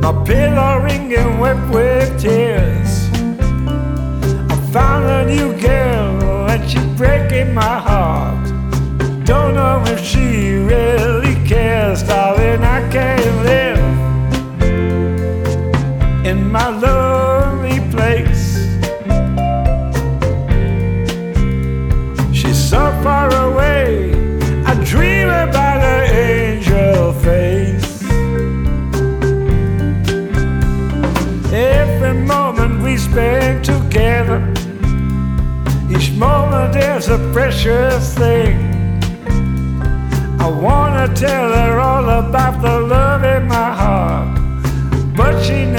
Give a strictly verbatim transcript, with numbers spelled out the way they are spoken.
my pillow ringing wet with tears. I found a new girl and she's breaking my heart. Don't know if she really cares, darling. I can't live in my lonely place. She's so far away, I dream about her angel face. Every moment we spend together, each moment is a precious thing. I wanna tell her all about the love in my heart, but she